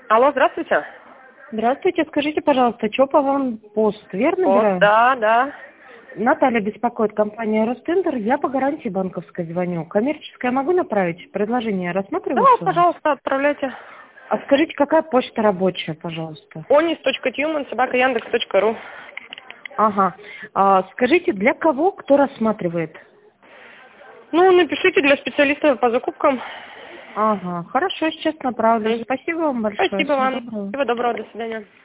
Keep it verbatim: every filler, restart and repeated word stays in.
Алло, здравствуйте. Здравствуйте, скажите, пожалуйста, Чопова пост, верно О, набираю? да, да. Наталья беспокоит, компания Ростендер. Я по гарантии банковской звоню. Коммерческое могу направить? Предложение Да, рассматривается у нас? пожалуйста, отправляйте. А скажите, какая почта рабочая, пожалуйста? онис.тюман собака яндекс точка ру. Ага. А, скажите, для кого, кто рассматривает? Ну, напишите для специалиста по закупкам. Ага, хорошо, сейчас направлю. М. Спасибо вам большое. Спасибо Всего вам. доброго. Всего доброго, до свидания.